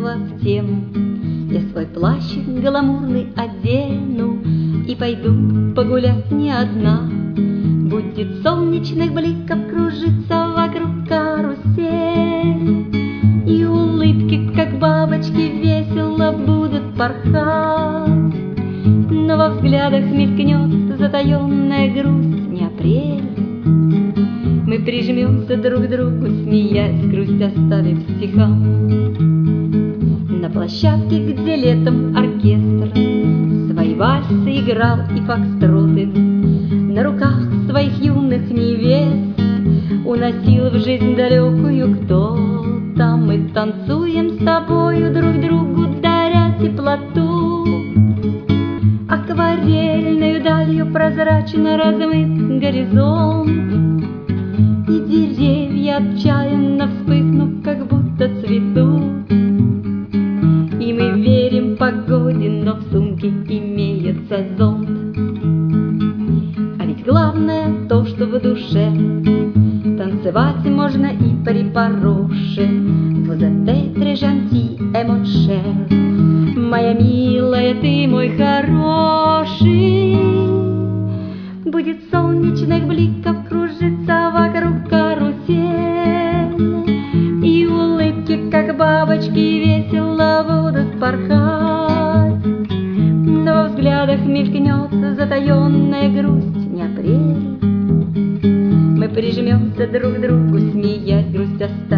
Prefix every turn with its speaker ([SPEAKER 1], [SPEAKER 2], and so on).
[SPEAKER 1] снова в тему. Я свой плащ гламурный одену и пойду погулять не одна. Будет солнечных бликов кружиться вокруг карусель, и улыбки, как бабочки, весело будут порхать. Но во взглядах мелькнет затаенная грусть, не апрель. Мы прижмемся друг к другу, смеясь, грусть оставив стихам. На площадке, где летом оркестр свои вальсы играл и фокстроты, на руках своих юных невест уносил в жизнь далекую кто-то. Мы танцуем с тобою, друг другу даря теплоту. Акварельною далью прозрачно размыт горизонт, и деревья, отчаянно вспыхнув, как будто цветут. И мы верим погоде, но в сумке имеется зонт. А ведь главное то, что в душе танцевать можно и при пороше. Vous êtes très gentil et mon cher, моя милая, ты мой хороший. Будет солнечных бликов кружиться вокруг карусель, и улыбки, как бабочки, весело будут порхать. Но во взглядах мелькнет затаенная грусть, не апрель. Мы прижмемся друг к другу, смеясь, грусть оставим